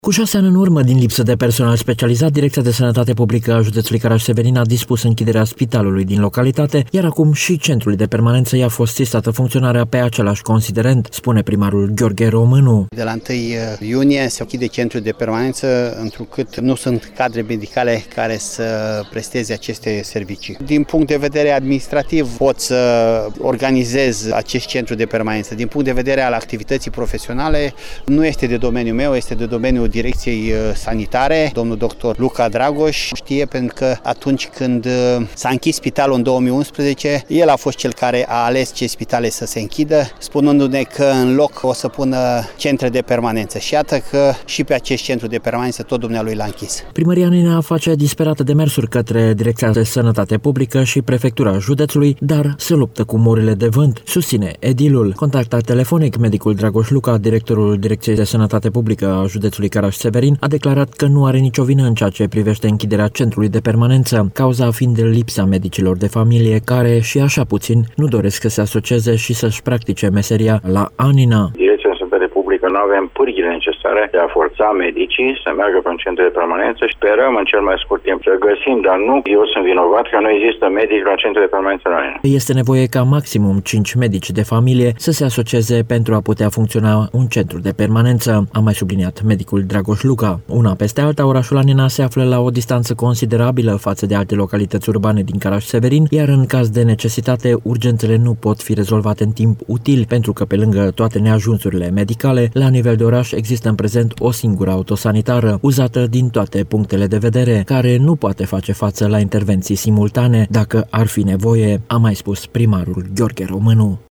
Cu 6 ani în urmă, din lipsă de personal specializat, Direcția de Sănătate Publică a județului Caraș-Severin a dispus închiderea spitalului din localitate, iar acum și centrului de permanență i-a fost sistată funcționarea pe același considerent, spune primarul Gheorghe Românu. De la 1 iunie se închide centrul de permanență, întrucât nu sunt cadre medicale care să presteze aceste servicii. Din punct de vedere administrativ pot să organizez acest centru de permanență. Din punct de vedere al activității profesionale, nu este de domeniul meu, este de domeniul Direcției Sanitare. Domnul doctor Luca Dragoș știe, pentru că atunci când s-a închis spitalul în 2011, el a fost cel care a ales ce spitale să se închidă, spunându-ne că în loc o să pună centre de permanență. Și iată că și pe acest centru de permanență tot dumnealui l-a închis. Primăria Nenea face disperate demersuri către Direcția de Sănătate Publică și Prefectura Județului, dar se luptă cu morile de vânt, susține edilul. Contactat telefonic, medicul Dragoș Luca, directorul Direcției de Sănătate Publică a Județului Caraș-Severin, a declarat că nu are nicio vină în ceea ce privește închiderea centrului de permanență, cauza fiind lipsa medicilor de familie care, și așa puțin, nu doresc să se asocieze și să-și practice meseria la Anina. Că nu avem pârghile necesare de a forța medicii să meargă pe un centru de permanență și sperăm în cel mai scurt timp să găsim, dar nu eu sunt vinovat că nu există medici la centru de permanență la Anina. Este nevoie ca maximum 5 medici de familie să se asocieze pentru a putea funcționa un centru de permanență, a mai subliniat medicul Dragoș Luca. Una peste alta, orașul Anina se află la o distanță considerabilă față de alte localități urbane din Caraș-Severin, iar în caz de necesitate, urgențele nu pot fi rezolvate în timp util, pentru că pe lângă toate neajunsurile medicale, la nivel de oraș există în prezent o singură autosanitară, uzată din toate punctele de vedere, care nu poate face față la intervenții simultane dacă ar fi nevoie, a mai spus primarul Gheorghe Românu.